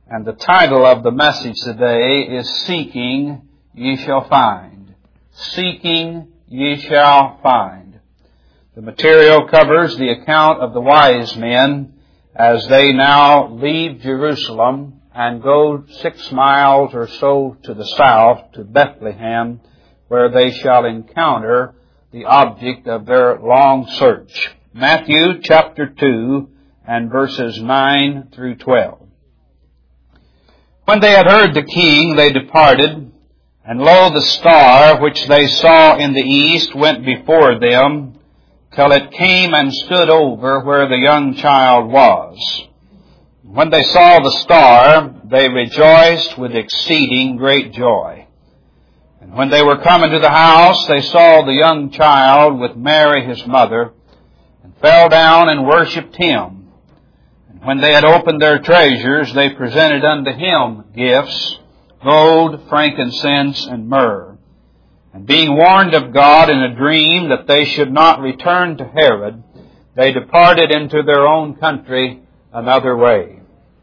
And the title of the message today is Seeking Ye Shall Find. Seeking ye shall find. The material covers the account of the wise men as they now leave Jerusalem and go 6 miles or so to the south to Bethlehem, where they shall encounter the object of their long search. Matthew chapter 2 and verses 9 through 12. When they had heard the king, they departed, and lo, the star which they saw in the east went before them, till it came and stood over where the young child was. When they saw the star, they rejoiced with exceeding great joy. And when they were come into the house, they saw the young child with Mary his mother, and fell down and worshipped him. When they had opened their treasures, they presented unto him gifts, gold, frankincense, and myrrh. And being warned of God in a dream that they should not return to Herod, they departed into their own country another way.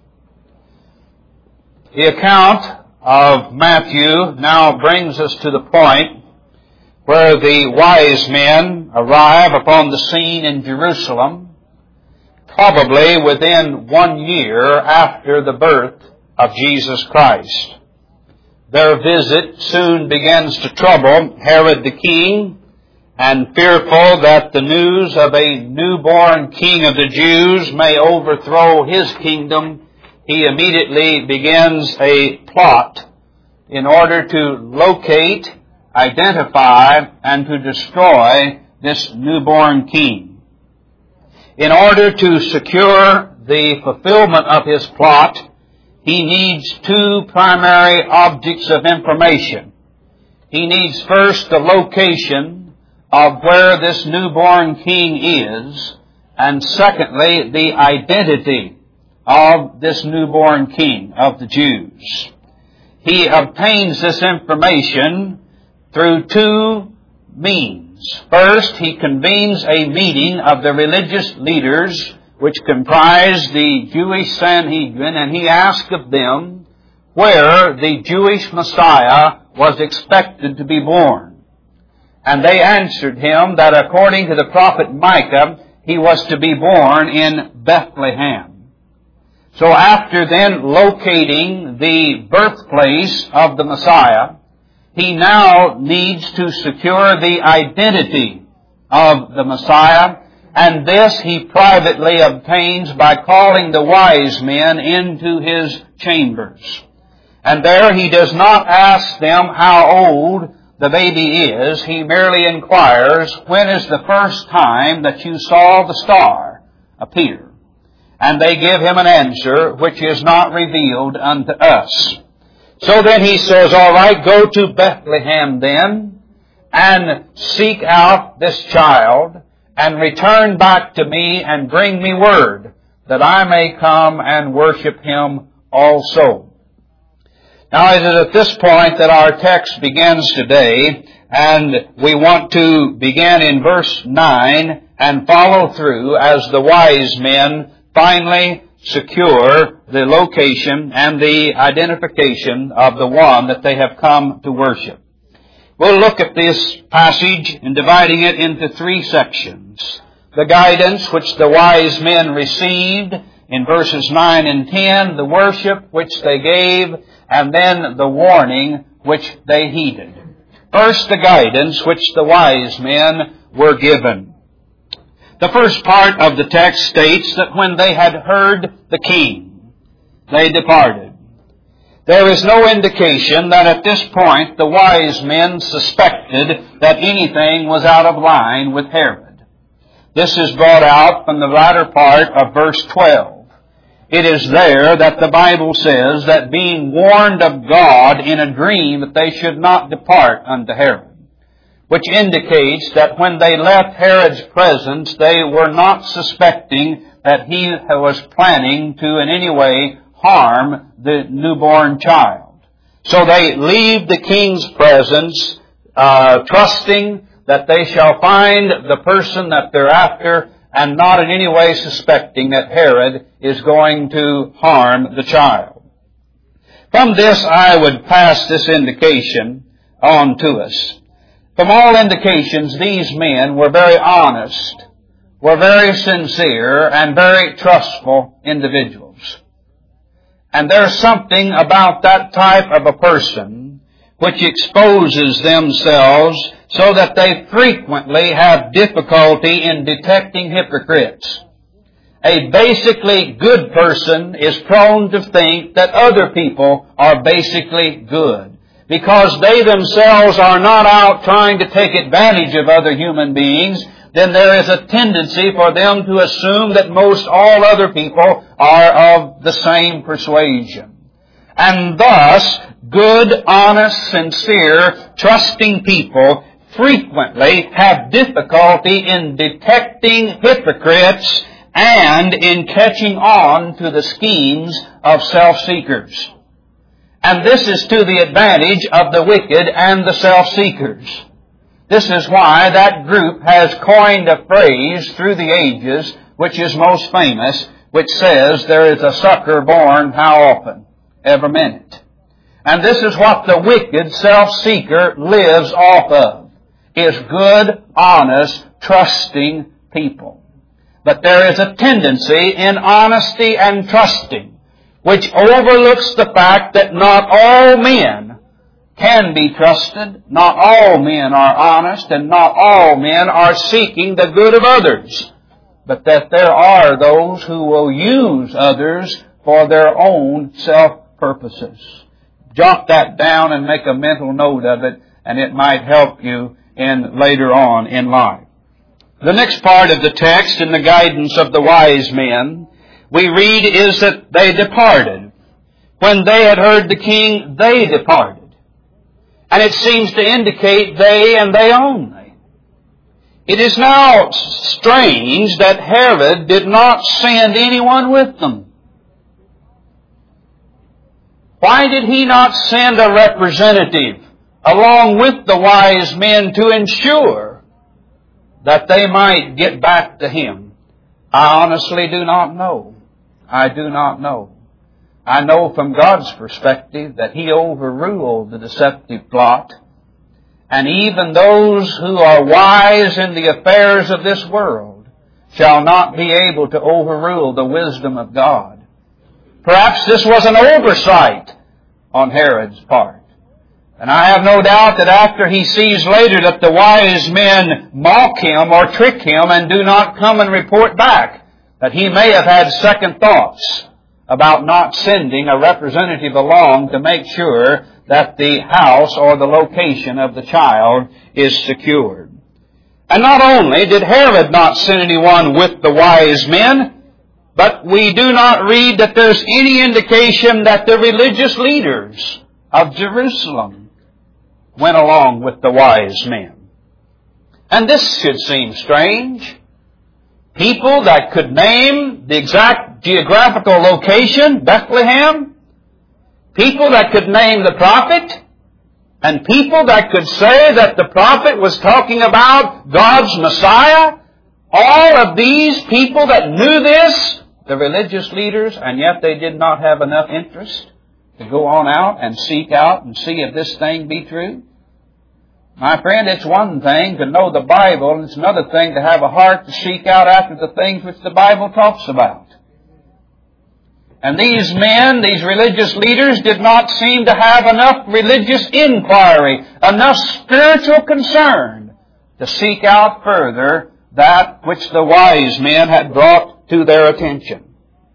The account of Matthew now brings us to the point where the wise men arrive upon the scene in Jerusalem, probably within 1 year after the birth of Jesus Christ. Their visit soon begins to trouble Herod the king, and fearful that the news of a newborn king of the Jews may overthrow his kingdom, he immediately begins a plot in order to locate, identify, and to destroy this newborn king. In order to secure the fulfillment of his plot, he needs 2 primary objects of information. He needs first the location of where this newborn king is, and secondly, the identity of this newborn king of the Jews. He obtains this information through 2 means. First, he convenes a meeting of the religious leaders which comprise the Jewish Sanhedrin, and he asked of them where the Jewish Messiah was expected to be born. And they answered him that according to the prophet Micah, he was to be born in Bethlehem. So after then locating the birthplace of the Messiah, he now needs to secure the identity of the Messiah, and this he privately obtains by calling the wise men into his chambers. And there he does not ask them how old the baby is. He merely inquires, when is the first time that you saw the star appear? And they give him an answer which is not revealed unto us. So then he says, all right, go to Bethlehem then, and seek out this child, and return back to me, and bring me word, that I may come and worship him also. Now it is at this point that our text begins today, and we want to begin in verse 9, and follow through as the wise men finally secure the location and the identification of the one that they have come to worship. We'll look at this passage and dividing it into 3 sections. The guidance which the wise men received in verses 9 and 10, the worship which they gave, and then the warning which they heeded. First, the guidance which the wise men were given. The first part of the text states that when they had heard the king, they departed. There is no indication that at this point the wise men suspected that anything was out of line with Herod. This is brought out from the latter part of verse 12. It is there that the Bible says that being warned of God in a dream that they should not depart unto Herod, which indicates that when they left Herod's presence, they were not suspecting that he was planning to in any way harm the newborn child. So they leave the king's presence, trusting that they shall find the person that they're after, and not in any way suspecting that Herod is going to harm the child. From this I would pass this indication on to us. From all indications, these men were very honest, were very sincere, and very trustful individuals. And there's something about that type of a person which exposes themselves so that they frequently have difficulty in detecting hypocrites. A basically good person is prone to think that other people are basically good, because they themselves are not out trying to take advantage of other human beings. Then there is a tendency for them to assume that most all other people are of the same persuasion. And thus, good, honest, sincere, trusting people frequently have difficulty in detecting hypocrites and in catching on to the schemes of self-seekers. And this is to the advantage of the wicked and the self-seekers. This is why that group has coined a phrase through the ages, which is most famous, which says, there is a sucker born how often? Every minute. And this is what the wicked self-seeker lives off of, is good, honest, trusting people. But there is a tendency in honesty and trusting which overlooks the fact that not all men can be trusted, not all men are honest, and not all men are seeking the good of others, but that there are those who will use others for their own self-purposes. Jot that down and make a mental note of it, and it might help you in later on in life. The next part of the text, in the guidance of the wise men, we read is that they departed. When they had heard the king, they departed. And it seems to indicate they and they only. It is now strange that Herod did not send anyone with them. Why did he not send a representative along with the wise men to ensure that they might get back to him? I honestly do not know. I do not know. I know from God's perspective that He overruled the deceptive plot. And even those who are wise in the affairs of this world shall not be able to overrule the wisdom of God. Perhaps this was an oversight on Herod's part. And I have no doubt that after he sees later that the wise men mock him or trick him and do not come and report back, that he may have had second thoughts about not sending a representative along to make sure that the house or the location of the child is secured. And not only did Herod not send anyone with the wise men, but we do not read that there's any indication that the religious leaders of Jerusalem went along with the wise men. And this should seem strange. People that could name the exact geographical location, Bethlehem. People that could name the prophet. And people that could say that the prophet was talking about God's Messiah. All of these people that knew this, the religious leaders, and yet they did not have enough interest to go on out and seek out and see if this thing be true. My friend, it's one thing to know the Bible, and it's another thing to have a heart to seek out after the things which the Bible talks about. And these men, these religious leaders, did not seem to have enough religious inquiry, enough spiritual concern to seek out further that which the wise men had brought to their attention.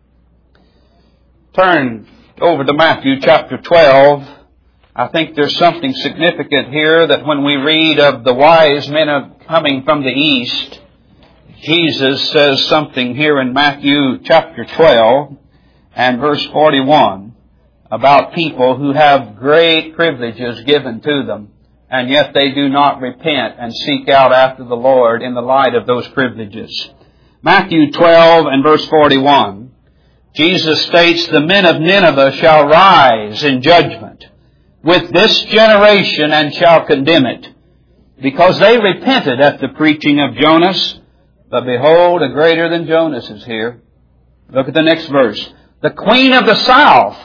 Turn over to Matthew chapter 12. I think there's something significant here that when we read of the wise men coming from the east, Jesus says something here in Matthew chapter 12 and verse 41 about people who have great privileges given to them, and yet they do not repent and seek out after the Lord in the light of those privileges. Matthew 12 and verse 41, Jesus states, "The men of Nineveh shall rise in judgment with this generation and shall condemn it, because they repented at the preaching of Jonas. But behold, a greater than Jonas is here." Look at the next verse. "The queen of the south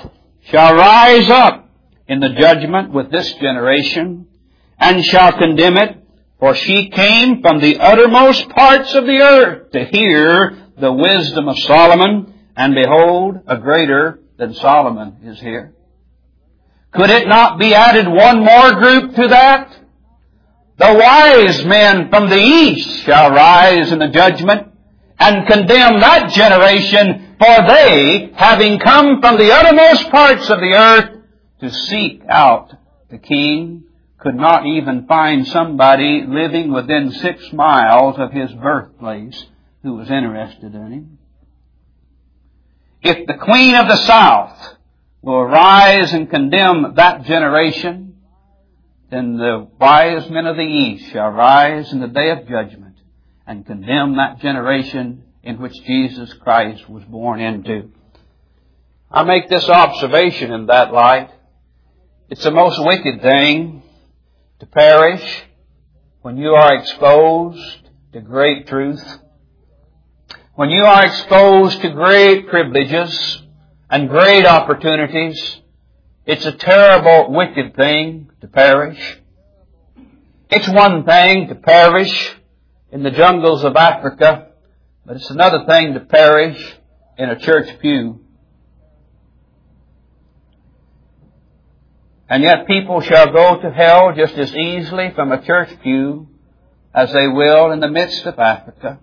shall rise up in the judgment with this generation, and shall condemn it, for she came from the uttermost parts of the earth to hear the wisdom of Solomon, and behold, a greater than Solomon is here. Could it not be added one more group to that? The wise men from the east shall rise in the judgment and condemn that generation, for they, having come from the uttermost parts of the earth to seek out the king, could not even find somebody living within 6 miles of his birthplace who was interested in him. If the queen of the south will arise and condemn that generation, then the wise men of the east shall rise in the day of judgment and condemn that generation in which Jesus Christ was born into. I make this observation in that light. It's the most wicked thing to perish when you are exposed to great truth, when you are exposed to great privileges and great opportunities. It's a terrible, wicked thing to perish. It's one thing to perish in the jungles of Africa, but it's another thing to perish in a church pew. And yet people shall go to hell just as easily from a church pew as they will in the midst of Africa.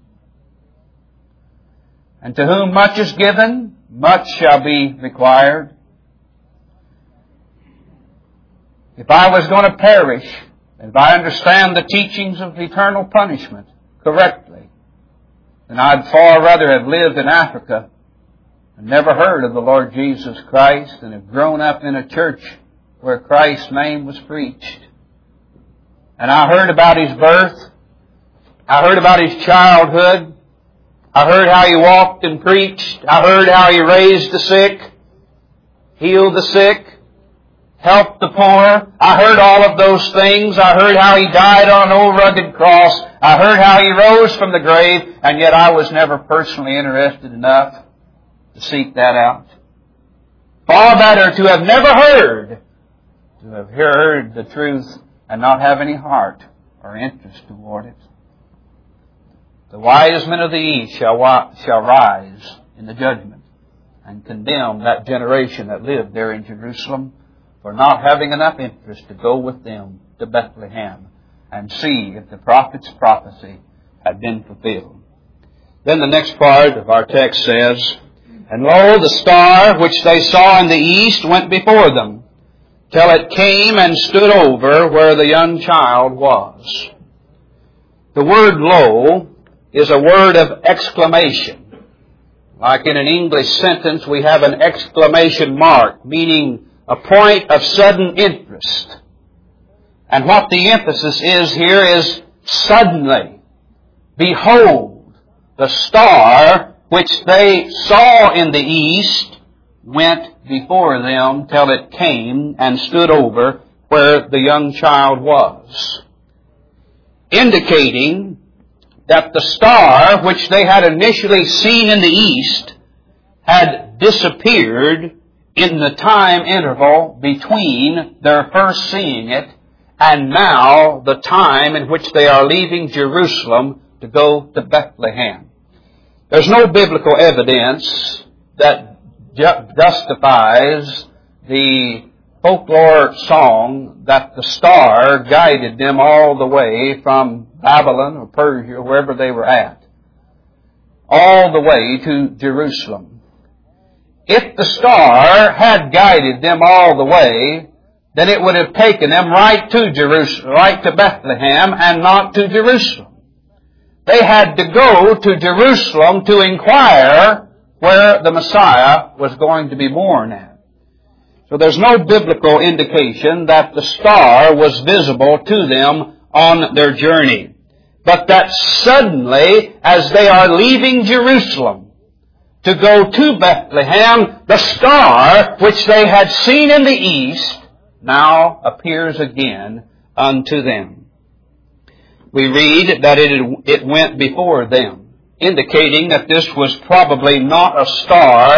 And to whom much is given, much shall be required. If I was going to perish, if I understand the teachings of eternal punishment correctly, then I'd far rather have lived in Africa and never heard of the Lord Jesus Christ than have grown up in a church where Christ's name was preached. And I heard about His birth. I heard about His childhood. I heard how He walked and preached. I heard how He raised the sick, healed the sick, helped the poor. I heard all of those things. I heard how He died on an old rugged cross. I heard how He rose from the grave, and yet I was never personally interested enough to seek that out. Far better to have never heard, to have heard the truth and not have any heart or interest toward it. The wise men of the east shall rise in the judgment and condemn that generation that lived there in Jerusalem for not having enough interest to go with them to Bethlehem and see if the prophet's prophecy had been fulfilled. Then the next part of our text says, "And lo, the star which they saw in the east went before them, till it came and stood over where the young child was." The word lo is a word of exclamation. Like in an English sentence, we have an exclamation mark, meaning a point of sudden interest. And what the emphasis is here is suddenly. Behold, the star which they saw in the east went before them till it came and stood over where the young child was. Indicating that the star which they had initially seen in the east had disappeared in the time interval between their first seeing it and now the time in which they are leaving Jerusalem to go to Bethlehem. There's no biblical evidence that justifies the folklore song that the star guided them all the way from Babylon or Persia or wherever they were at, all the way to Jerusalem. If the star had guided them all the way, then it would have taken them right to Jerusalem, right to Bethlehem, and not to Jerusalem. They had to go to Jerusalem to inquire where the Messiah was going to be born at. So there's no biblical indication that the star was visible to them on their journey. But that suddenly, as they are leaving Jerusalem to go to Bethlehem, the star which they had seen in the east now appears again unto them. We read that it went before them, indicating that this was probably not a star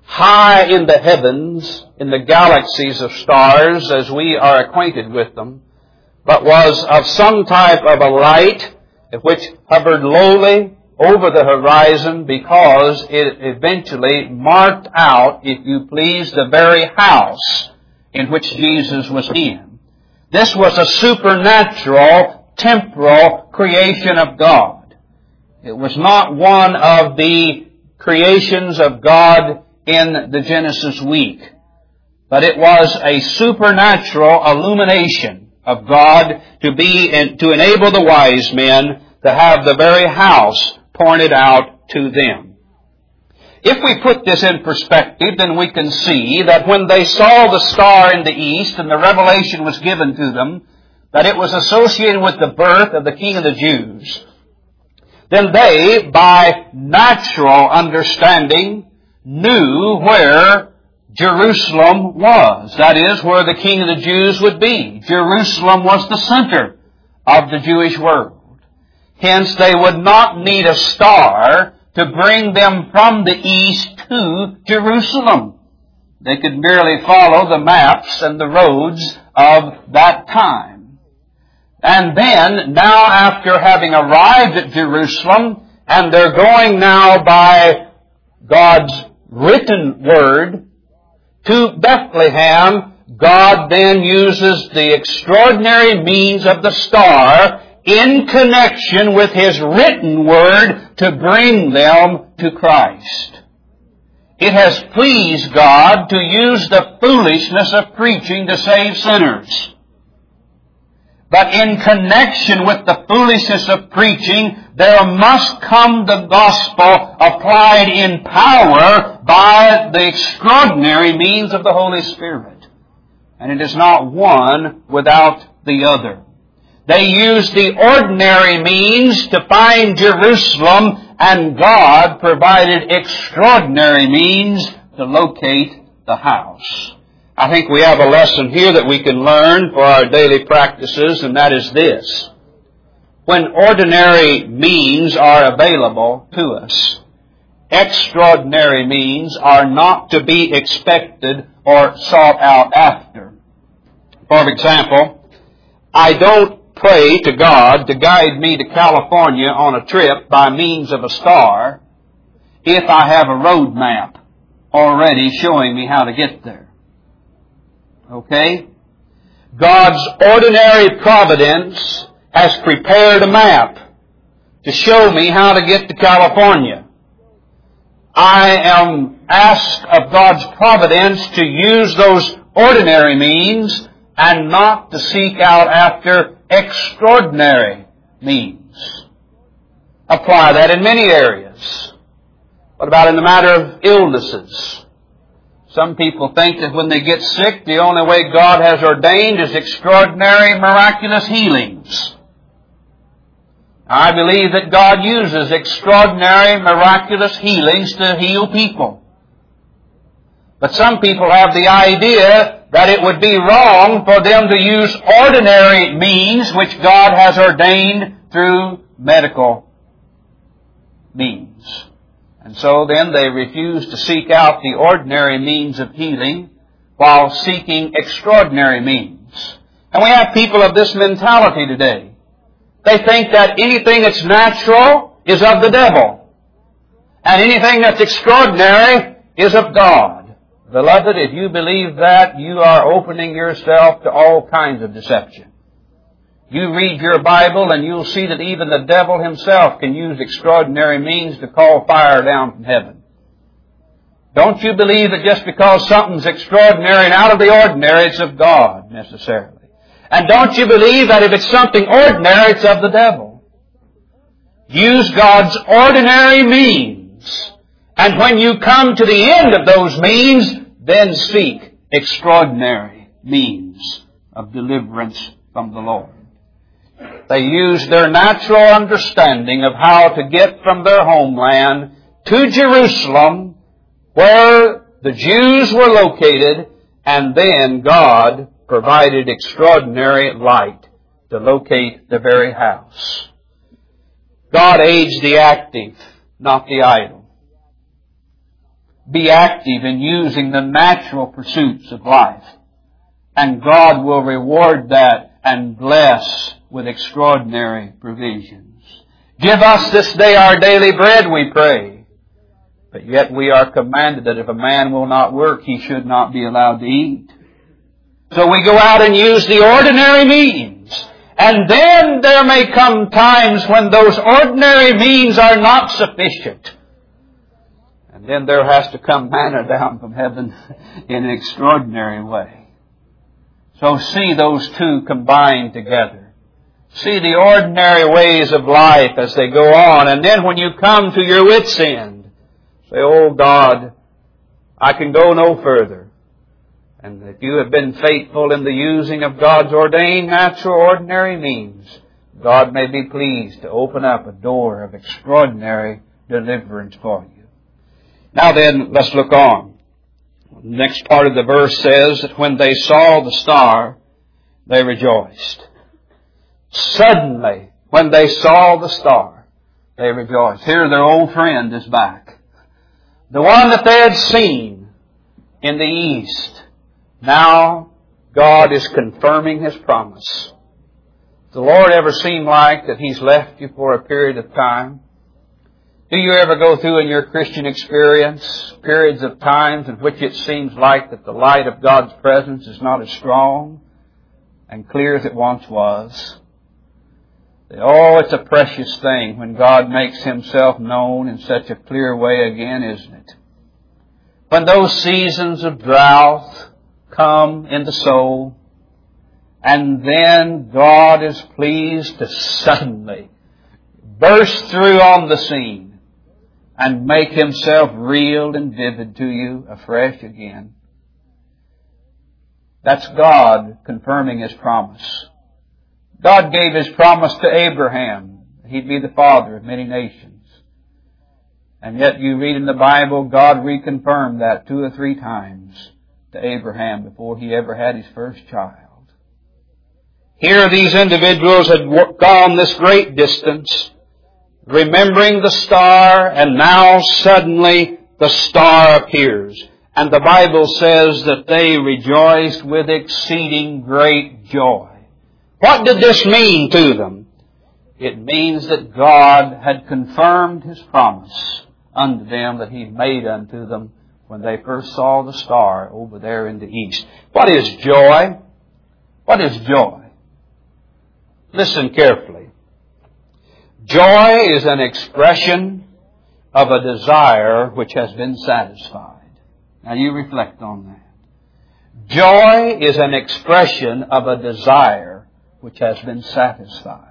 high in the heavens, in the galaxies of stars as we are acquainted with them, but was of some type of a light which hovered lowly over the horizon because it eventually marked out, if you please, the very house in which Jesus was in. This was a supernatural, temporal creation of God. It was not one of the creations of God in the Genesis week, but it was a supernatural illumination of God to enable the wise men to have the very house pointed out to them. If we put this in perspective, then we can see that when they saw the star in the east and the revelation was given to them, that it was associated with the birth of the King of the Jews, then they, by natural understanding, knew where Jerusalem was. That is, where the King of the Jews would be. Jerusalem was the center of the Jewish world. Hence, they would not need a star to bring them from the east to Jerusalem. They could merely follow the maps and the roads of that time. And then, now after having arrived at Jerusalem, and they're going now by God's written word to Bethlehem, God then uses the extraordinary means of the star in connection with His written word to bring them to Christ. It has pleased God to use the foolishness of preaching to save sinners. But in connection with the foolishness of preaching, there must come the gospel applied in power by the extraordinary means of the Holy Spirit. And it is not one without the other. They used the ordinary means to find Jerusalem, and God provided extraordinary means to locate the house. I think we have a lesson here that we can learn for our daily practices, and that is this. When ordinary means are available to us, extraordinary means are not to be expected or sought out after. For example, I don't pray to God to guide me to California on a trip by means of a star if I have a road map already showing me how to get there. Okay? God's ordinary providence has prepared a map to show me how to get to California. I am asked of God's providence to use those ordinary means and not to seek out after extraordinary means. Apply that in many areas. What about in the matter of illnesses? Some people think that when they get sick, the only way God has ordained is extraordinary, miraculous healings. I believe that God uses extraordinary, miraculous healings to heal people. But some people have the idea that it would be wrong for them to use ordinary means which God has ordained through medical means. And so then they refuse to seek out the ordinary means of healing while seeking extraordinary means. And we have people of this mentality today. They think that anything that's natural is of the devil, and anything that's extraordinary is of God. Beloved, if you believe that, you are opening yourself to all kinds of deception. You read your Bible and you'll see that even the devil himself can use extraordinary means to call fire down from heaven. Don't you believe that just because something's extraordinary and out of the ordinary, it's of God necessarily. And don't you believe that if it's something ordinary, it's of the devil. Use God's ordinary means. And when you come to the end of those means, then seek extraordinary means of deliverance from the Lord. They used their natural understanding of how to get from their homeland to Jerusalem, where the Jews were located, and then God provided extraordinary light to locate the very house. God aids the active, not the idle. be active in using the natural pursuits of life. And God will reward that and bless with extraordinary provisions. Give us this day our daily bread, we pray. But yet we are commanded that if a man will not work, he should not be allowed to eat. So we go out and use the ordinary means. And then there may come times when those ordinary means are not sufficient. And then there has to come manna down from heaven in an extraordinary way. So see those two combined together. See the ordinary ways of life as they go on. And then when you come to your wit's end, say, oh God, I can go no further. And if you have been faithful in the using of God's ordained natural ordinary means, God may be pleased to open up a door of extraordinary deliverance for you. Now then, let's look on. The next part of the verse says that when they saw the star, they rejoiced. Suddenly, when they saw the star, they rejoiced. Here their old friend is back. The one that they had seen in the east. Now, God is confirming His promise. Does the Lord ever seem like that He's left you for a period of time? Do you ever go through in your Christian experience periods of times in which it seems like that the light of God's presence is not as strong and clear as it once was? Oh, it's a precious thing when God makes Himself known in such a clear way again, isn't it? When those seasons of drought come in the soul, and then God is pleased to suddenly burst through on the scene and make Himself real and vivid to you afresh again. That's God confirming His promise. God gave His promise to Abraham. He'd be the father of many nations. And yet you read in the Bible, God reconfirmed that 2 or 3 times to Abraham before he ever had his first child. Here these individuals had gone this great distance, remembering the star, and now suddenly the star appears. And the Bible says that they rejoiced with exceeding great joy. What did this mean to them? It means that God had confirmed His promise unto them that He made unto them when they first saw the star over there in the east. What is joy? What is joy? Listen carefully. Joy is an expression of a desire which has been satisfied. Now you reflect on that. Joy is an expression of a desire which has been satisfied.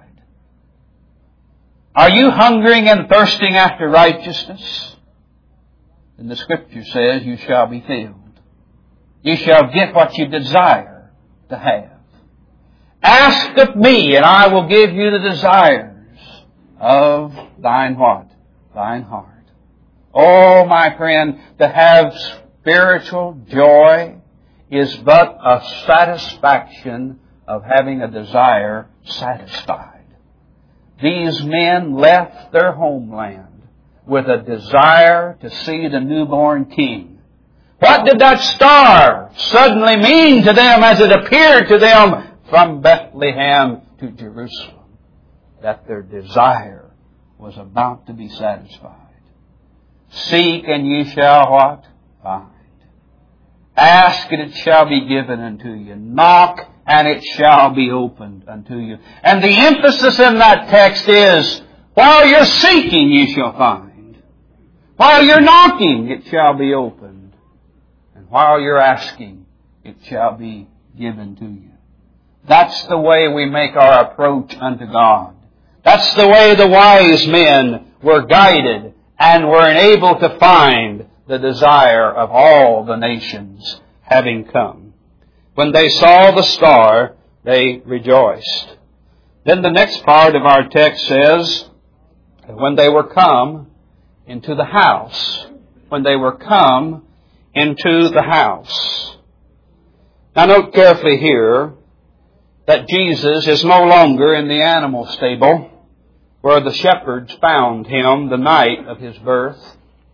Are you hungering and thirsting after righteousness? And the Scripture says you shall be filled. You shall get what you desire to have. Ask of me and I will give you the desires of thine what? Thine heart. Oh, my friend, to have spiritual joy is but a satisfaction of having a desire satisfied. These men left their homeland with a desire to see the newborn King. What did that star suddenly mean to them as it appeared to them from Bethlehem to Jerusalem? That their desire was about to be satisfied. Seek and ye shall what? Find. Ask and it shall be given unto you. Knock and it shall be opened unto you. And the emphasis in that text is, while you're seeking ye shall find. While you're knocking it shall be opened. And while you're asking it shall be given to you. That's the way we make our approach unto God. That's the way the wise men were guided and were enabled to find the desire of all the nations having come. When they saw the star, they rejoiced. Then the next part of our text says, when they were come into the house. When they were come into the house. Now note carefully here that Jesus is no longer in the animal stable where the shepherds found Him the night of His birth.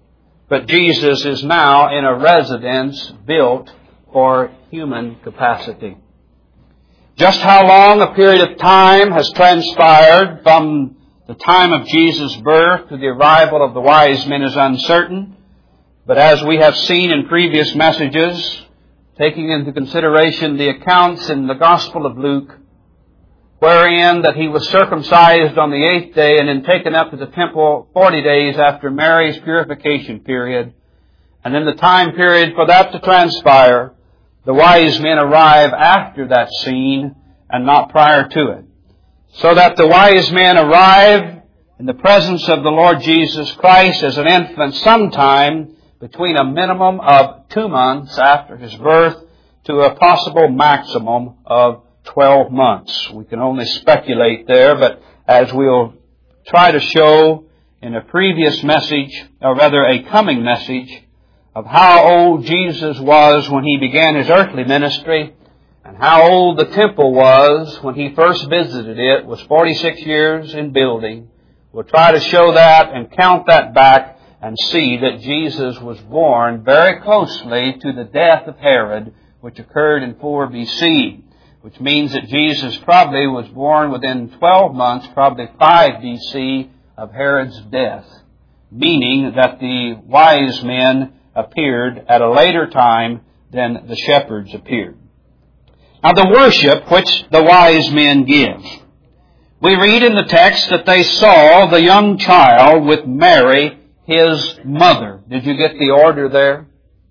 but Jesus is now in a residence built for human capacity. Just how long a period of time has transpired from the time of Jesus' birth to the arrival of the wise men is uncertain, but as we have seen in previous messages, taking into consideration the accounts in the Gospel of Luke, wherein that he was circumcised on the 8th day and then taken up to the temple 40 days after Mary's purification period, and in the time period for that to transpire, the wise men arrive after that scene and not prior to it. So that the wise men arrive in the presence of the Lord Jesus Christ as an infant sometime between a minimum of 2 months after His birth to a possible maximum of 12 months. We can only speculate there, but as we'll try to show in a previous message, or rather a coming message, of how old Jesus was when He began His earthly ministry, and how old the temple was when He first visited it, was 46 years in building. We'll try to show that and count that back and see that Jesus was born very closely to the death of Herod, which occurred in 4 BC, which means that Jesus probably was born within 12 months, probably 5 BC, of Herod's death, meaning that the wise men appeared at a later time than the shepherds appeared. Now, the worship which the wise men give. We read in the text that they saw the young child with Mary, His mother. Did you get the order there?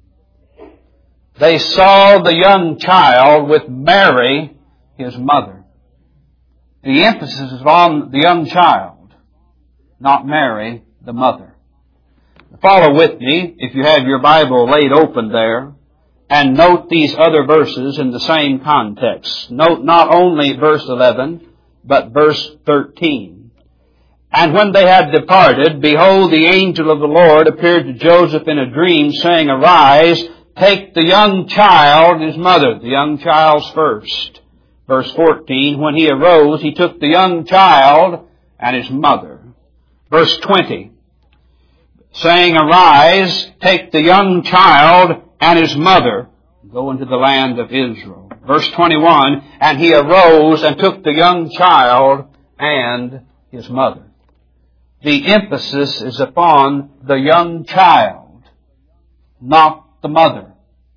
They saw the young child with Mary, His mother. The emphasis is on the young child, not Mary, the mother. Follow with me, if you have your Bible laid open there, and note these other verses in the same context. Note not only verse 11, but verse 13. And when they had departed, behold, the angel of the Lord appeared to Joseph in a dream, saying, Arise, take the young child, his mother. The young child's first. Verse 14, when he arose, he took the young child and his mother. Verse 20, saying, Arise, take the young child and his mother, go into the land of Israel. Verse 21, and he arose and took the young child and his mother. The emphasis is upon the young child, not the mother.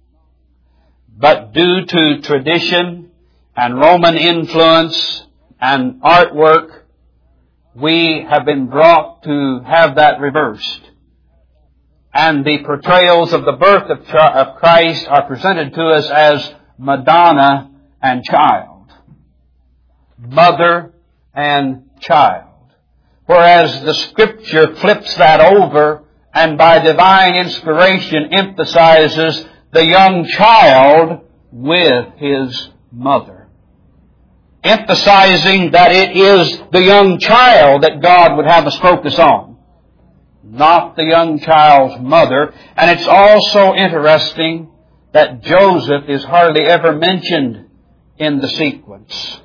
But due to tradition and Roman influence and artwork, we have been brought to have that reversed. And the portrayals of the birth of Christ are presented to us as Madonna and child. Mother and child. Whereas the Scripture flips that over and by divine inspiration emphasizes the young child with his mother. Emphasizing that it is the young child that God would have us focus on, not the young child's mother. And it's also interesting that Joseph is hardly ever mentioned in the sequence.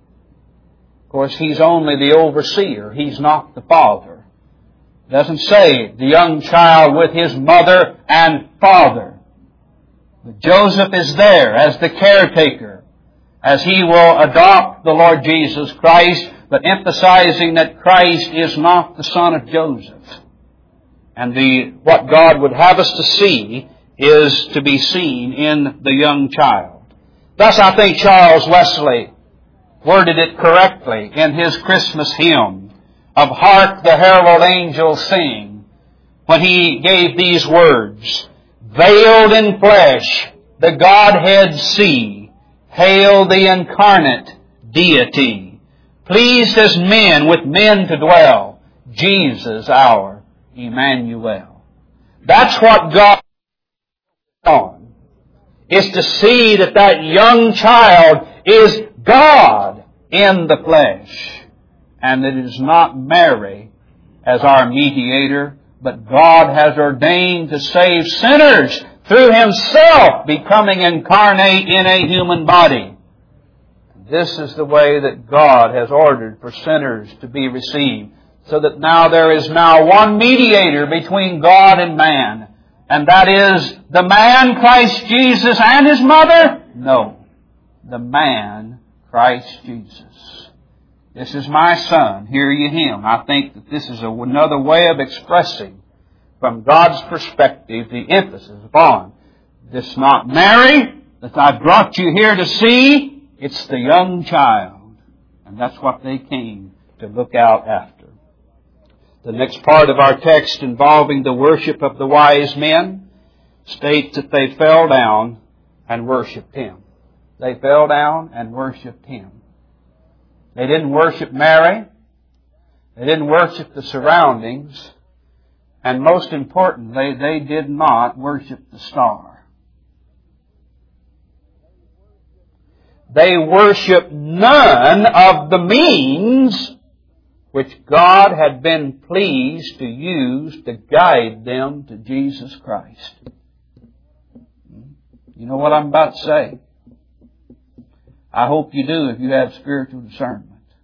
Of course, he's only the overseer. He's not the father. It doesn't say the young child with his mother and father. But Joseph is there as the caretaker, as he will adopt the Lord Jesus Christ, but emphasizing that Christ is not the son of Joseph. And what God would have us to see is to be seen in the young child. Thus, I think Charles Wesley worded it correctly in his Christmas hymn of Hark the Herald Angels Sing, when he gave these words, Veiled in flesh, the Godhead see, hail the incarnate deity. Pleased as men with men to dwell, Jesus our Emmanuel. That's what God on, is to see that that young child is God in the flesh, and that it is not Mary as our mediator, but God has ordained to save sinners through Himself becoming incarnate in a human body. This is the way that God has ordered for sinners to be received, so that now there is now one mediator between God and man. And that is the man, Christ Jesus, and His mother? No. The man, Christ Jesus. This is my Son, hear ye Him. I think that this is another way of expressing, from God's perspective, the emphasis upon this not Mary that I brought you here to see. It's the young child. And that's what they came to look out after. The next part of our text, involving the worship of the wise men, states that they fell down and worshipped Him. They fell down and worshipped Him. They didn't worship Mary. They didn't worship the surroundings. And most importantly, they did not worship the star. They worshiped none of the means which God had been pleased to use to guide them to Jesus Christ. You know what I'm about to say? I hope you do if you have spiritual discernment.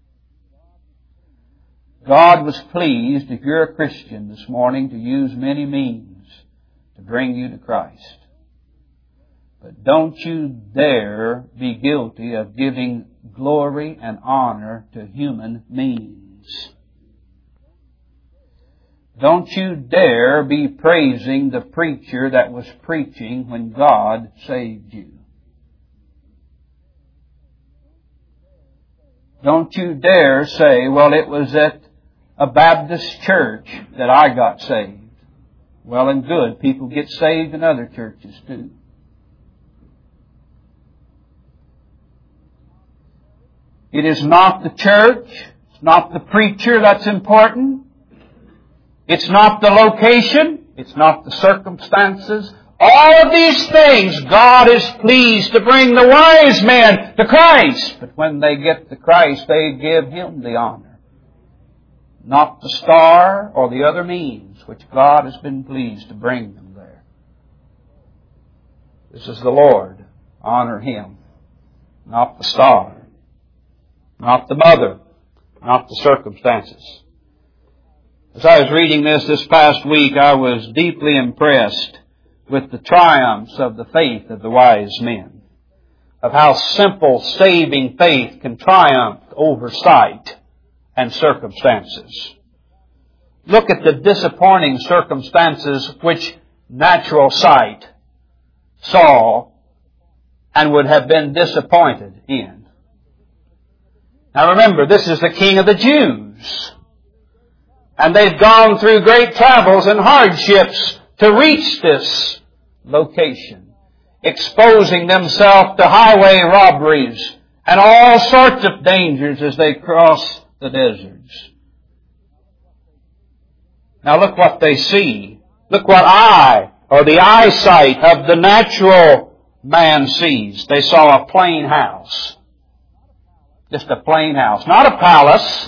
God was pleased, if you're a Christian this morning, to use many means to bring you to Christ. But don't you dare be guilty of giving glory and honor to human means. Don't you dare be praising the preacher that was preaching when God saved you. Don't you dare say, well, it was at a Baptist church that I got saved. Well and good. People get saved in other churches too. It is not the church. It's not the preacher that's important. It's not the location. It's not the circumstances. All of these things, God is pleased to bring the wise men to Christ. But when they get to Christ, they give Him the honor. Not the star or the other means which God has been pleased to bring them there. This is the Lord. Honor Him. Not the star. Not the mother. Not the circumstances. As I was reading this past week, I was deeply impressed with the triumphs of the faith of the wise men. Of how simple, saving faith can triumph over sight and circumstances. Look at the disappointing circumstances which natural sight saw and would have been disappointed in. Now remember, this is the King of the Jews. And they've gone through great travels and hardships to reach this location, exposing themselves to highway robberies and all sorts of dangers as they cross the deserts. Now look what they see. Look what the eyesight of the natural man sees. They saw a plain house. Just a plain house. Not a palace.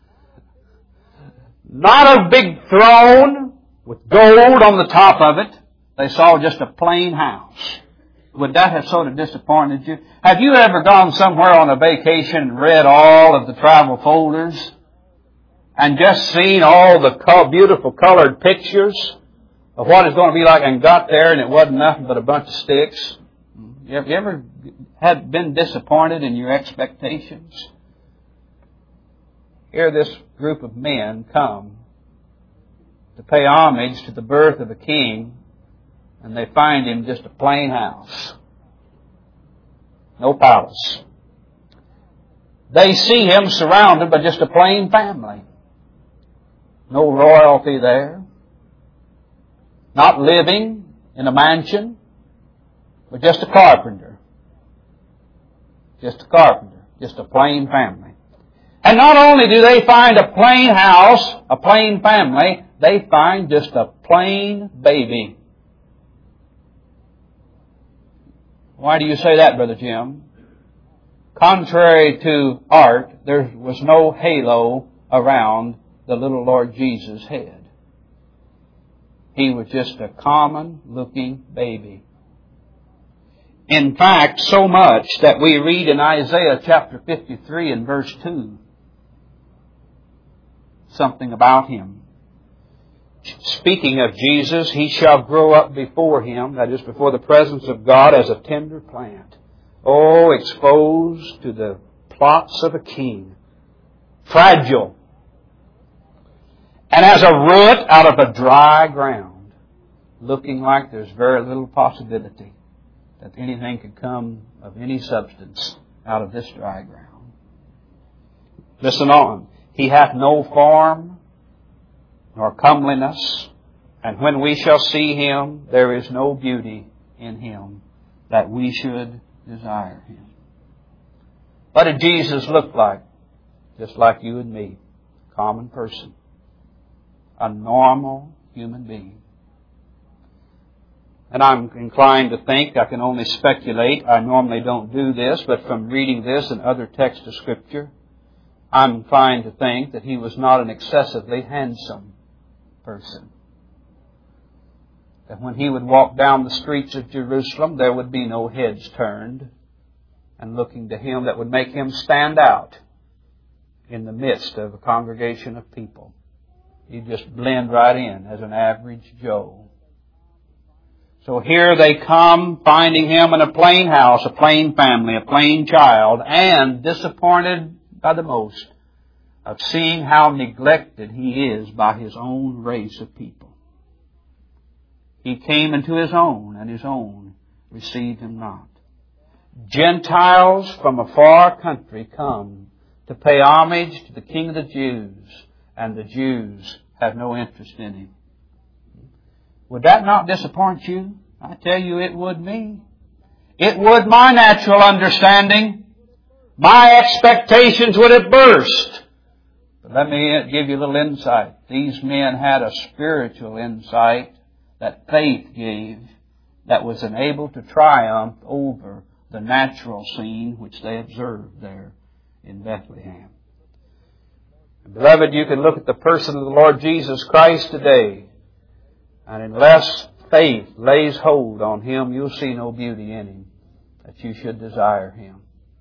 Not a big throne with gold on the top of it. They saw just a plain house. Would that have sort of disappointed you? Have you ever gone somewhere on a vacation and read all of the travel folders and just seen all the beautiful colored pictures of what it's going to be like and got there and it wasn't nothing but a bunch of sticks? Have you ever been disappointed in your expectations? Here this group of men come to pay homage to the birth of a king, and they find him just a plain house. No palace. They see him surrounded by just a plain family. No royalty there. Not living in a mansion, but just a carpenter. Just a carpenter. Just a plain family. And not only do they find a plain house, a plain family, they find just a plain baby. Why do you say that, Brother Jim? Contrary to art, there was no halo around the little Lord Jesus' head. He was just a common-looking baby. In fact, so much that we read in Isaiah chapter 53 and verse 2, something about Him. Speaking of Jesus, He shall grow up before Him, that is, before the presence of God, as a tender plant. Oh, exposed to the plots of a king. Fragile. And as a root out of a dry ground, looking like there's very little possibility that anything could come of any substance out of this dry ground. Listen on. He hath no form nor comeliness, and when we shall see Him, there is no beauty in Him that we should desire Him. What did Jesus look like? Just like you and me. Common person. A normal human being. And I'm inclined to think, I can only speculate, I normally don't do this, but from reading this and other texts of Scripture, I'm inclined to think that He was not an excessively handsome person. That when He would walk down the streets of Jerusalem, there would be no heads turned and looking to Him that would make Him stand out in the midst of a congregation of people. He'd just blend right in as an average Joe. So here they come, finding Him in a plain house, a plain family, a plain child, and disappointed by the most of seeing how neglected He is by His own race of people. He came into His own, and His own received Him not. Gentiles from a far country come to pay homage to the King of the Jews, and the Jews have no interest in Him. Would that not disappoint you? I tell you, it would me. It would my natural understanding. My expectations would have burst. But let me give you a little insight. These men had a spiritual insight that faith gave that was enabled to triumph over the natural scene which they observed there in Bethlehem. And beloved, you can look at the person of the Lord Jesus Christ today, and unless faith lays hold on Him, you'll see no beauty in Him that you should desire Him.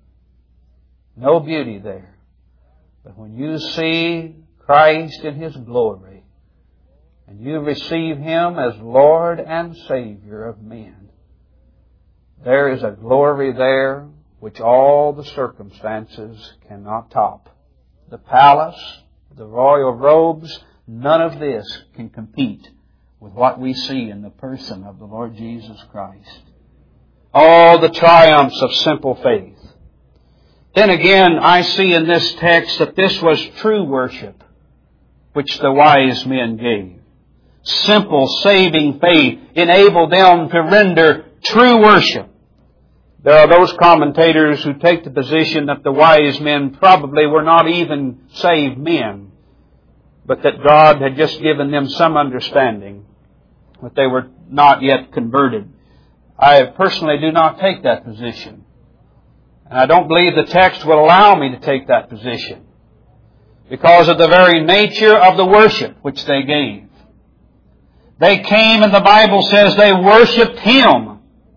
No beauty there. But when you see Christ in His glory, and you receive Him as Lord and Savior of men, there is a glory there which all the circumstances cannot top. The palace, the royal robes, none of this can compete with what we see in the person of the Lord Jesus Christ. All the triumphs of simple faith. Then again, I see in this text that this was true worship which the wise men gave. Simple, saving faith enabled them to render true worship. There are those commentators who take the position that the wise men probably were not even saved men, but that God had just given them some understanding, but they were not yet converted. I personally do not take that position. And I don't believe the text will allow me to take that position because of the very nature of the worship which they gave. They came, and the Bible says they worshipped Him.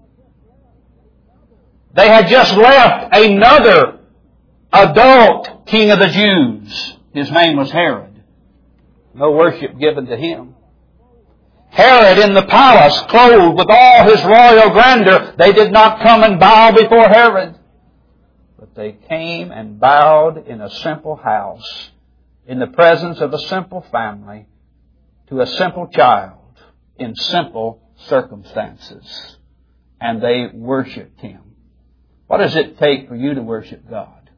They had just left another adult king of the Jews. His name was Herod. No worship given to him. Herod in the palace, clothed with all his royal grandeur, they did not come and bow before Herod. But they came and bowed in a simple house, in the presence of a simple family, to a simple child, in simple circumstances. And they worshipped Him. What does it take for you to worship God?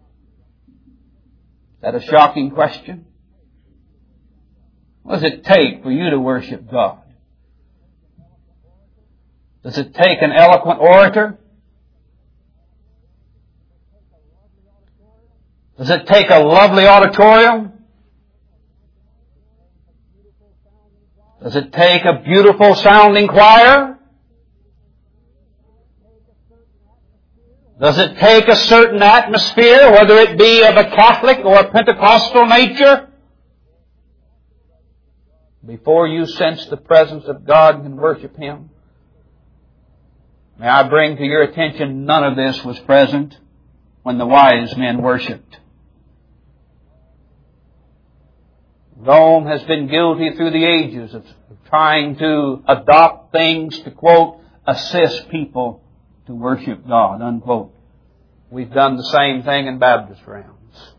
Is that a shocking question? What does it take for you to worship God? Does it take an eloquent orator? Does it take a lovely auditorium? Does it take a beautiful sounding choir? Does it take a certain atmosphere, whether it be of a Catholic or a Pentecostal nature, before you sense the presence of God and worship Him? May I bring to your attention, none of this was present when the wise men worshipped. Rome has been guilty through the ages of trying to adopt things to, quote, assist people to worship God, unquote. We've done the same thing in Baptist realms.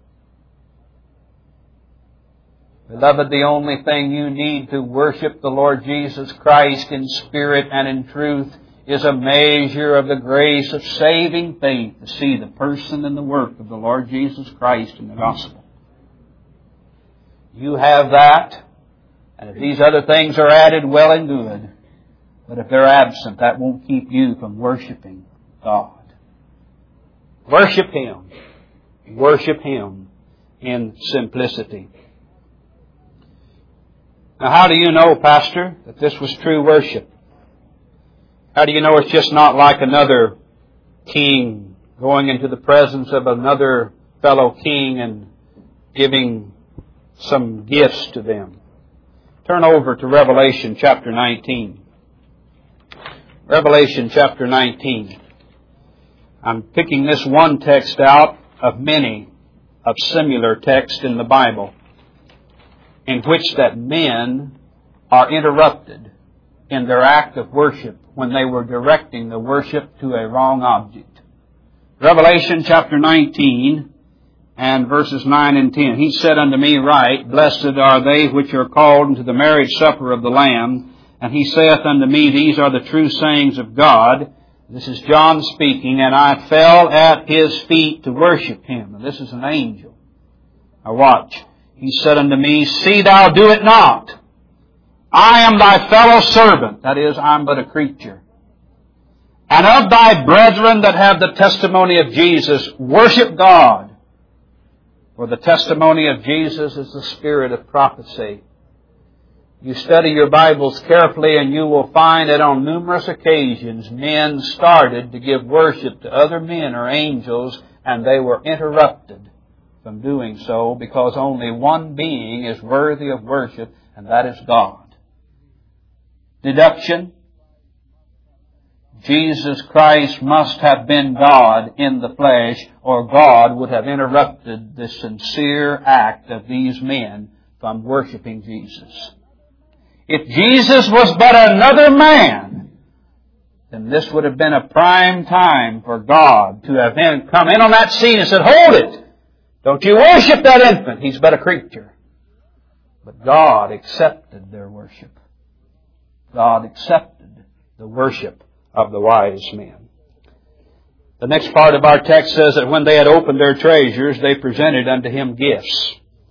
Beloved, the only thing you need to worship the Lord Jesus Christ in spirit and in truth is a measure of the grace of saving faith to see the person and the work of the Lord Jesus Christ in the gospel. You have that, and if these other things are added, well and good. But if they're absent, that won't keep you from worshiping God. Worship Him. Worship Him in simplicity. Now, how do you know, Pastor, that this was true worship? How do you know it's just not like another king going into the presence of another fellow king and giving some gifts to them? Turn over to Revelation chapter 19. Revelation chapter 19. I'm picking this one text out of many of similar texts in the Bible in which that men are interrupted in their act of worship when they were directing the worship to a wrong object. Revelation chapter 19 and verses 9 and 10. He said unto me, Write, Blessed are they which are called into the marriage supper of the Lamb. And he saith unto me, These are the true sayings of God. This is John speaking, and I fell at his feet to worship him. And this is an angel. Now watch. He said unto me, See thou do it not. I am thy fellow servant. That is, I'm but a creature. And of thy brethren that have the testimony of Jesus, worship God. For the testimony of Jesus is the spirit of prophecy. You study your Bibles carefully and you will find that on numerous occasions men started to give worship to other men or angels and they were interrupted from doing so because only one being is worthy of worship and that is God. Deduction. Jesus Christ must have been God in the flesh or God would have interrupted the sincere act of these men from worshiping Jesus. If Jesus was but another man, then this would have been a prime time for God to have come in on that scene and said, Hold it! Don't you worship that infant. He's but a creature. But God accepted their worship. God accepted the worship of the wise men. The next part of our text says that when they had opened their treasures, they presented unto him gifts.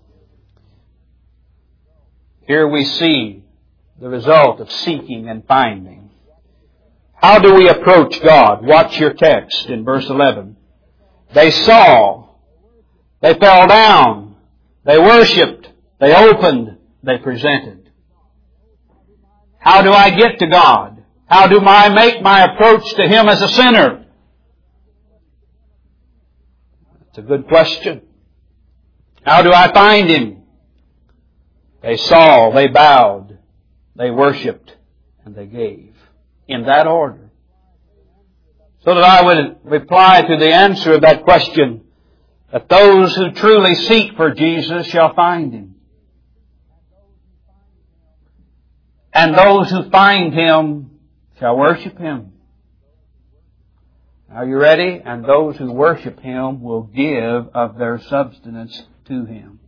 Here we see the result of seeking and finding. How do we approach God? Watch your text in verse 11. They saw, they fell down, they worshipped, they opened, they presented. How do I get to God? How do I make my approach to Him as a sinner? That's a good question. How do I find Him? They saw, they bowed, they worshipped, and they gave. In that order. So that I would reply to the answer of that question, that those who truly seek for Jesus shall find Him. And those who find Him shall worship Him. Are you ready? And those who worship Him will give of their substance to Him.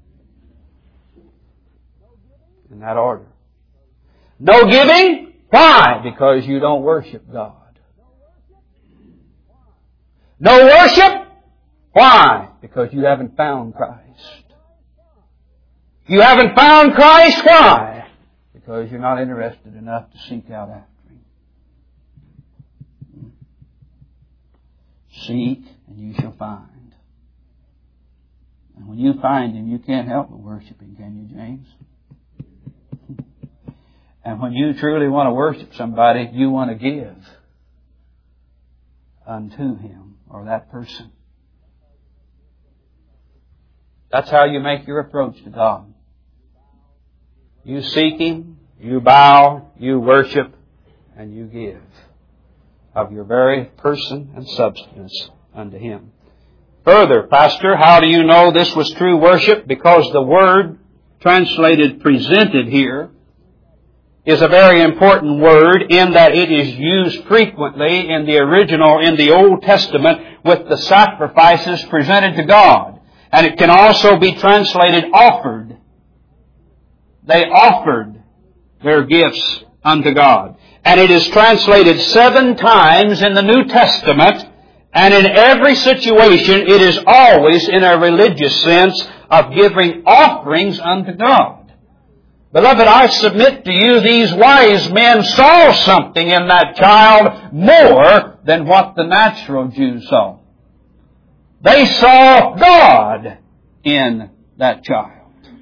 In that order. No giving? Why? Because you don't worship God. No worship? Why? Because you haven't found Christ. You haven't found Christ? Why? Because you're not interested enough to seek out after Him. Seek and you shall find. And when you find Him, you can't help but worship Him, can you, James? And when you truly want to worship somebody, you want to give unto Him or that person. That's how you make your approach to God. You seek Him, you bow, you worship, and you give of your very person and substance unto Him. Further, Pastor, how do you know this was true worship? Because the Word translated presented here is a very important word in that it is used frequently in the original, in the Old Testament, with the sacrifices presented to God. And it can also be translated offered. They offered their gifts unto God. And it is translated 7 times in the New Testament, and in every situation it is always in a religious sense of giving offerings unto God. Beloved, I submit to you, these wise men saw something in that child more than what the natural Jews saw. They saw God in that child.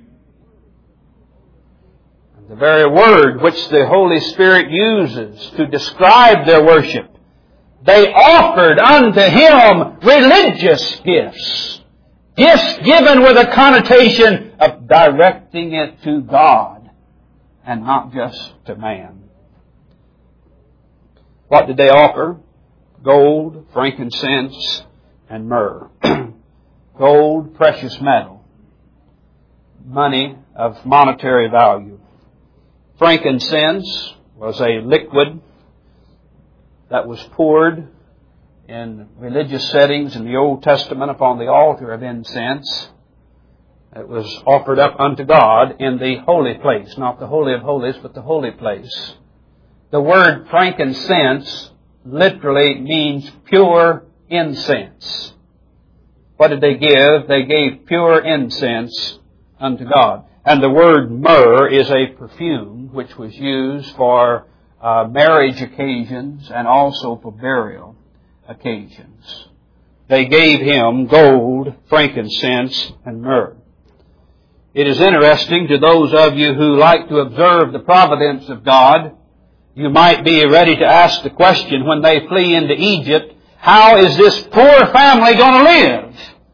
The very word which the Holy Spirit uses to describe their worship, they offered unto Him religious gifts. Gifts given with a connotation of directing it to God and not just to man. What did they offer? Gold, frankincense, and myrrh. Gold, precious metal. Money of monetary value. Frankincense was a liquid that was poured in religious settings in the Old Testament upon the altar of incense. It was offered up unto God in the holy place, not the Holy of Holies, but the holy place. The word frankincense literally means pure incense. What did they give? They gave pure incense unto God. And the word myrrh is a perfume which was used for marriage occasions and also for burial occasions. They gave Him gold, frankincense, and myrrh. It is interesting to those of you who like to observe the providence of God, you might be ready to ask the question when they flee into Egypt, how is this poor family going to live?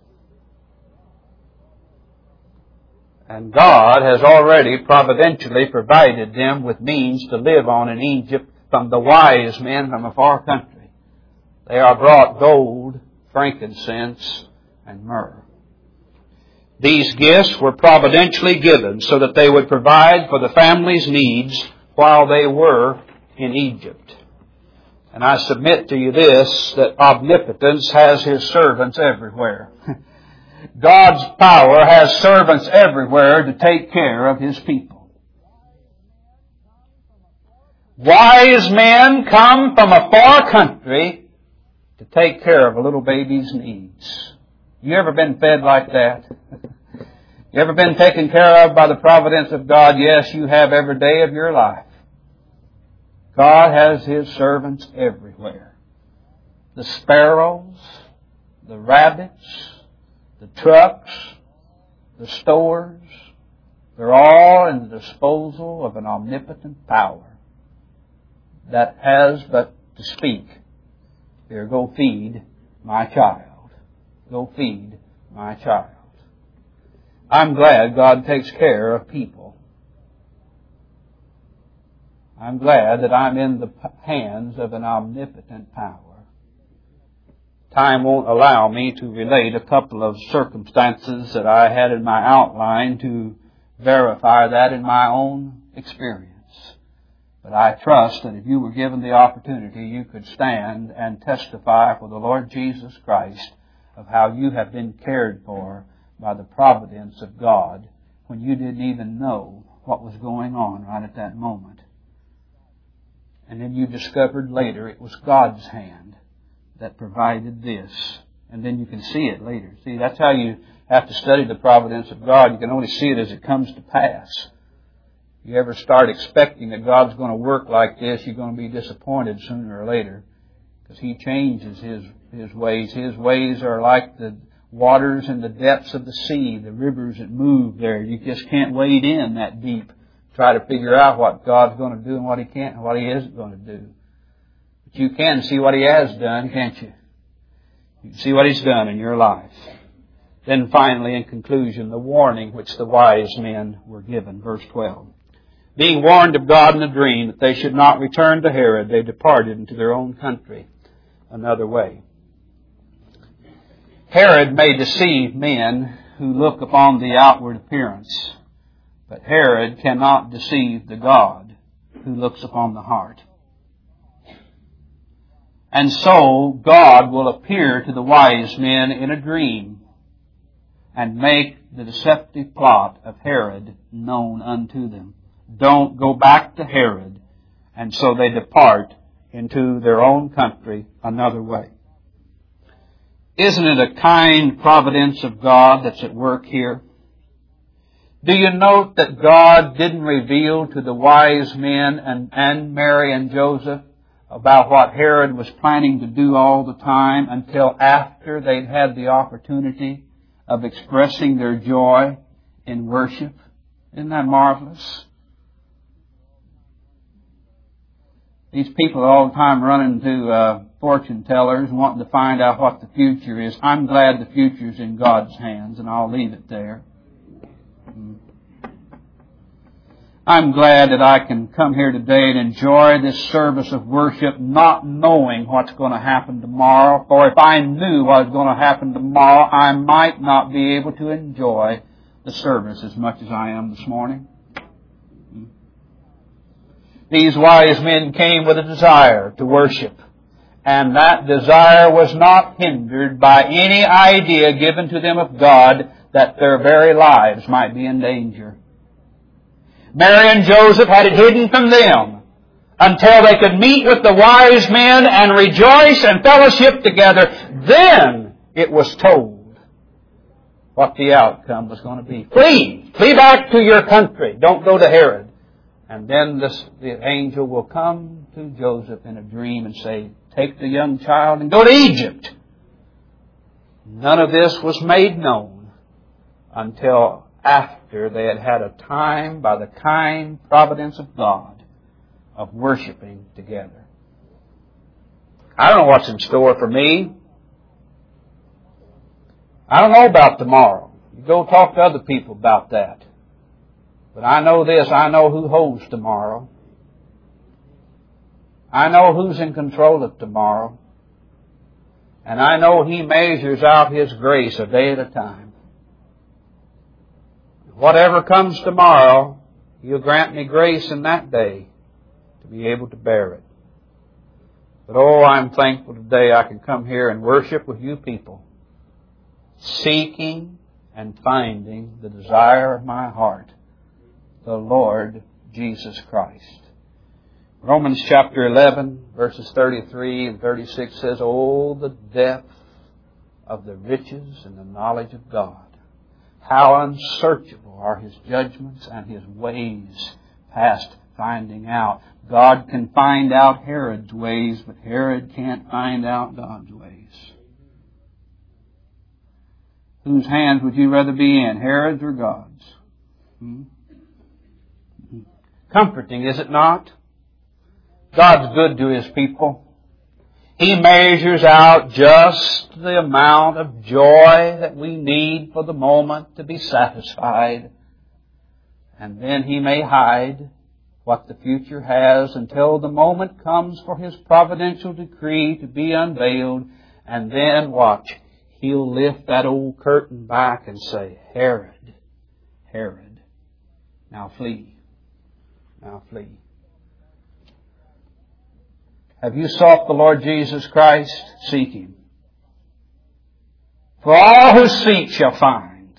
And God has already providentially provided them with means to live on in Egypt from the wise men from a far country. They are brought gold, frankincense, and myrrh. These gifts were providentially given so that they would provide for the family's needs while they were in Egypt. And I submit to you this, that omnipotence has His servants everywhere. God's power has servants everywhere to take care of His people. Wise men come from a far country to take care of a little baby's needs. You ever been fed like that? You ever been taken care of by the providence of God? Yes, you have every day of your life. God has His servants everywhere. The sparrows, the rabbits, the trucks, the stores, they're all in the disposal of an omnipotent power that has but to speak. Here, go feed my child. Go feed my child. I'm glad God takes care of people. I'm glad that I'm in the hands of an omnipotent power. Time won't allow me to relate a couple of circumstances that I had in my outline to verify that in my own experience. But I trust that if you were given the opportunity, you could stand and testify for the Lord Jesus Christ of how you have been cared for by the providence of God when you didn't even know what was going on right at that moment. And then you discovered later it was God's hand that provided this. And then you can see it later. See, that's how you have to study the providence of God. You can only see it as it comes to pass. If you ever start expecting that God's going to work like this, you're going to be disappointed sooner or later. Because He changes His ways. His ways are like the waters in the depths of the sea, the rivers that move there. You just can't wade in that deep. Try to figure out what God's going to do and what He can't and what He isn't going to do. But you can see what He has done, can't you? You can see what He's done in your life. Then finally, in conclusion, the warning which the wise men were given. Verse 12. Being warned of God in a dream that they should not return to Herod, they departed into their own country another way. Herod may deceive men who look upon the outward appearance. But Herod cannot deceive the God who looks upon the heart. And so God will appear to the wise men in a dream and make the deceptive plot of Herod known unto them. Don't go back to Herod. And so they depart into their own country another way. Isn't it a kind providence of God that's at work here? Do you note that God didn't reveal to the wise men and Mary and Joseph about what Herod was planning to do all the time until after they'd had the opportunity of expressing their joy in worship? Isn't that marvelous? These people all the time running to fortune tellers wanting to find out what the future is. I'm glad the future's in God's hands, and I'll leave it there. I'm glad that I can come here today and enjoy this service of worship not knowing what's going to happen tomorrow. For if I knew what was going to happen tomorrow, I might not be able to enjoy the service as much as I am this morning. These wise men came with a desire to worship. And that desire was not hindered by any idea given to them of God that their very lives might be in danger. Mary and Joseph had it hidden from them until they could meet with the wise men and rejoice and fellowship together. Then it was told what the outcome was going to be. Flee! Flee back to your country. Don't go to Herod. And then the angel will come to Joseph in a dream and say, take the young child and go to Egypt. None of this was made known until after they had had a time by the kind providence of God of worshiping together. I don't know what's in store for me. I don't know about tomorrow. You go talk to other people about that. But I know this, I know who holds tomorrow. I know who's in control of tomorrow. And I know He measures out His grace a day at a time. Whatever comes tomorrow, He'll grant me grace in that day to be able to bear it. But oh, I'm thankful today I can come here and worship with you people, seeking and finding the desire of my heart, the Lord Jesus Christ. Romans chapter 11, verses 33 and 36 says, oh, the depth of the riches and the knowledge of God. How unsearchable are His judgments and His ways past finding out. God can find out Herod's ways, but Herod can't find out God's ways. Whose hands would you rather be in, Herod's or God's? Comforting, is it not? God's good to His people. He measures out just the amount of joy that we need for the moment to be satisfied. And then He may hide what the future has until the moment comes for His providential decree to be unveiled. And then, watch, He'll lift that old curtain back and say, Herod, Herod, now flee, now flee. Have you sought the Lord Jesus Christ? Seek Him. For all who seek shall find.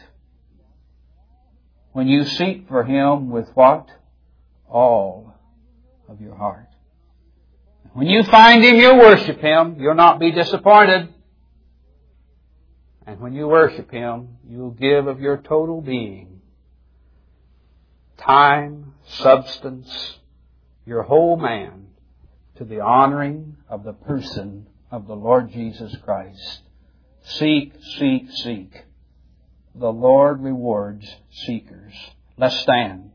When you seek for Him with what? All of your heart. When you find Him, you'll worship Him. You'll not be disappointed. And when you worship Him, you'll give of your total being, time, substance, your whole man, to the honoring of the person of the Lord Jesus Christ. Seek, seek, seek. The Lord rewards seekers. Let's stand.